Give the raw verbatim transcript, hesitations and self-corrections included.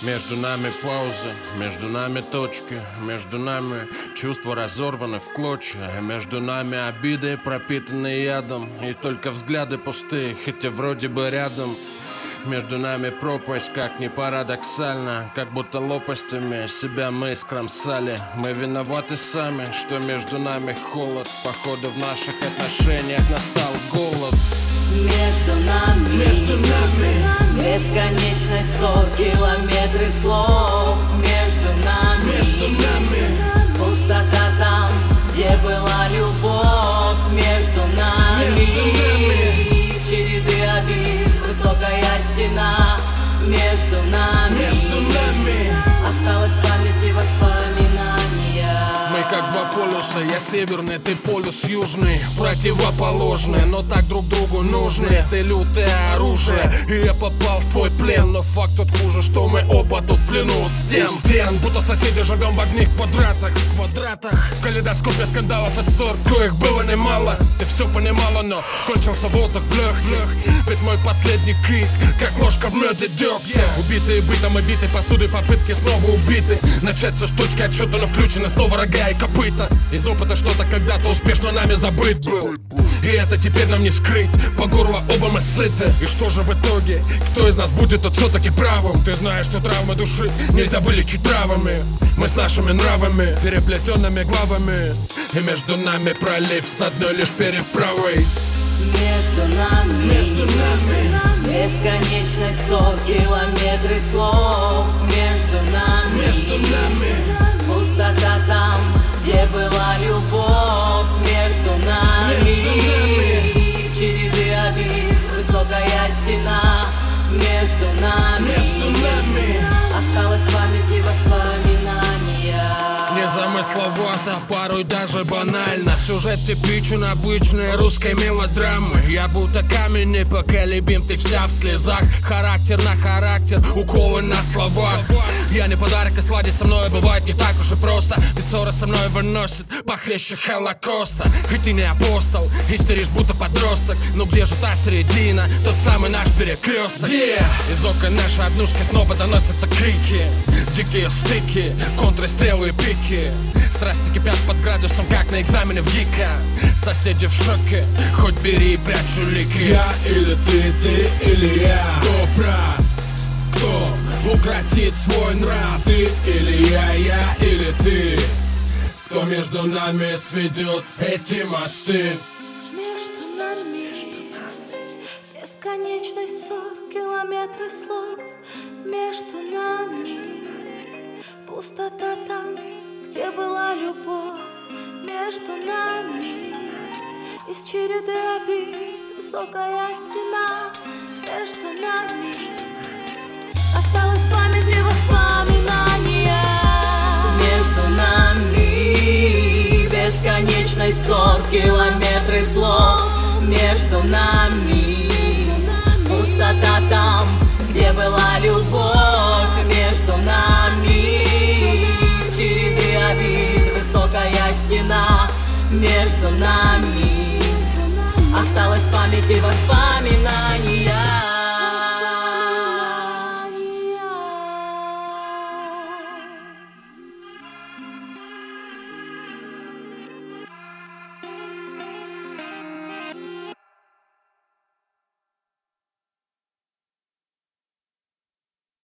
Между нами паузы, между нами точки, между нами чувства разорваны в клочья, между нами обиды, пропитанные ядом, и только взгляды пустые, хотя вроде бы рядом. Между нами пропасть, как ни парадоксально, как будто лопастями себя мы скромсали. Мы виноваты сами, что между нами холод. Походу в наших отношениях настал голод. Между нами, между нами бесконечность ссор, километры слов. Между нами, между нами пустота там, где была любовь. Между нами, между нами череды обид, высокая стена. Между нами, между нами осталось в памяти воспоминания. Мы как два полюса, я северный, ты полюс южный. Противоположные, но так друг другу нужны. Ты лютое оружие, и я попал в твой плен. Но факт тот хуже, что мы оба тут в плену стен. Стен, будто соседи живем в одних квадратах. Квадратах, в калейдоскопе скандалов и ссор, коих было немало. Ты все понимала, но кончился воздух в легких. Ведь мой последний крик, как ложка в меде дегтя. Убитые бытом и битой посудой, попытки снова убиты. Начать все с точки отсчета, но включены снова рога и копыта. Из опыта что-то когда-то успешно нами забыт был, и это теперь нам не скрыть. По горло оба мы сыты. И что же в итоге? Кто из нас будет тут все-таки правым? Ты знаешь, что травмы души нельзя вылечить травами. Мы с нашими нравами, переплетенными главами, и между нами пролив с одной лишь переправой. Между нами, между нами бесконечность ссор, километры слов. Между нами, между нами пустота там, где была любовь. Между нами, между нами череды обид, высокая стена. Между нами, между нами осталось в памяти воспоминания. Незамысловато, порой даже банально. Сюжет типичен обычной русской мелодрамы. Я будто камень непоколебим, ты вся в слезах. Характер на характер, уколы на словах. Я не подарок, и сладить со мной бывает не так уж и просто. Ведь ссора со мной выносит похлеще Холокоста. Хоть ты не апостол, истеришь будто подросток. Но где же та середина, тот самый наш перекресток? Где? Из окон нашей однушки снова доносятся крики. Дикие стыки, контрстрелы и пики. Страсти кипят под градусом, как на экзамене в ГИКа. Соседи в шоке, хоть бери и прячь улики. Я или ты, ты или я. Кто прав? Кто укротит свой нрав? Ты или я, я или ты. Кто между нами сведет эти мосты? Между нами, бесконечность ссор, километры слов. Между нами, пустота там, где была любовь. Между нами, из череды обид, высокая стена. Между нами осталось в памяти воспоминания. Между нами бесконечность ссор, километры слов. Между нами пустота там, где была любовь. Между нами череды обид, высокая стена. Между нами осталось в памяти воспоминания.